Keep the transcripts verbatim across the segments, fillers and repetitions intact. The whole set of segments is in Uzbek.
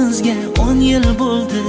Ko'rganimizga o'n yil bo'ldi.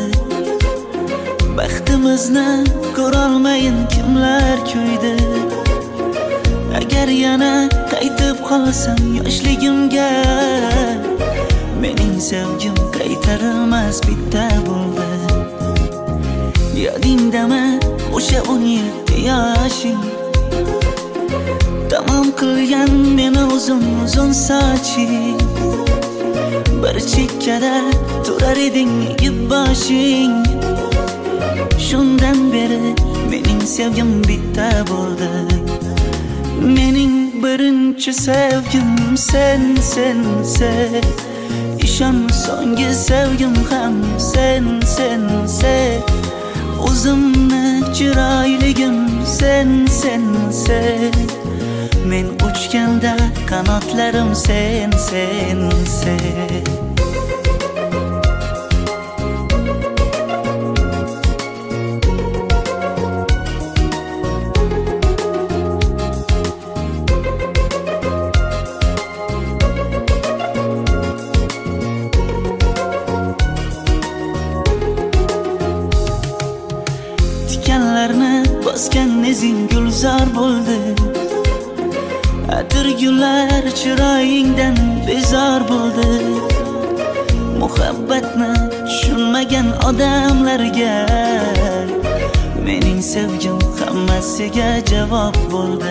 Baxtimizni ko'rolmayin kimlar kuydi. Agar yana qaytib qolsam yoshligimga, mening sevgim qaytarilmas bitta bo'ldi. Yodingdami o'sha o'n yetti yoshing, tamom qilgan meni uzun uzun soching. Bir chekkada turar eding egib boshing. Shundan beri mening sevgim bitta bo'ldi. Mening birinchi sevgim sen, sen, sen. İshon so'nggi sevgim ham sen, sen, sen. O'zimni chiroyligim sen, sen, sen. Men uchganda qanotlarim sen, sen, sen. Tikanlarni bosgan izing gulzor bo'ldi. Atir gullar chiroyingdan bezor bo'ldi. Muhabbatni tushunmagan odamlarga mening sevgim hammasiga javob bo'ldi.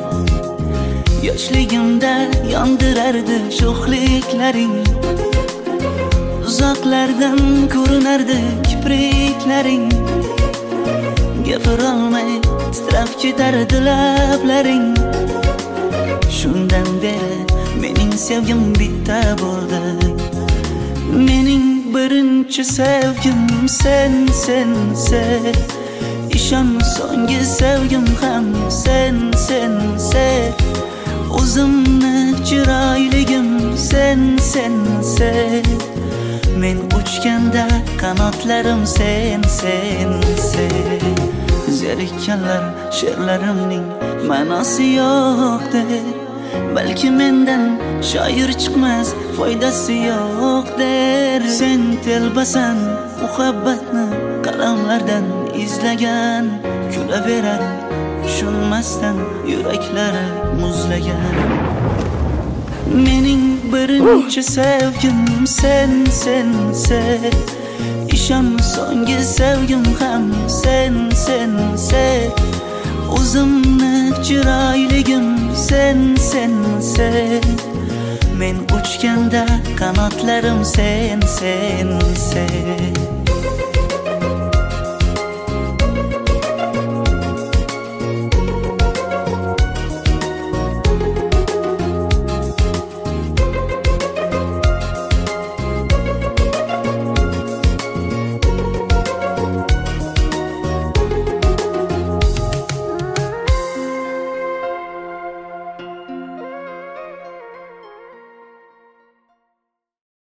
Yoshligimda yondirardi sho'xliklaring, uzoqlardan ko'rinardi kipriklaring. Gapirolmay titrab ketardi lablaring. Shundan beri mening sevgim bitta bo'ldi. Mening birinchi sevgim sen, sen, sen. İshon so'nggi sevgim ham sen, sen, sen. O'zimni chiroyligim sen, sen, sen. Men uchganda qanotlarim sen, sen, sen. Zerikkanlar she'rlarimning ma'nosi yo'qdir. Balki mendan shoir chiqmas, foydasi yo'qdir. Sen telbasan muhabbatni qalamlardan izlagan, kulaverar tushunmasdan yuraklari muzlagan. Mening birinchi sevgim sen, sen, sen. İshon so'nggi sevgim ham sen, sen, sen. O'zimni chiroyligim sen, sen, sen. Men uchganda qanotlarim sen, sen, sen.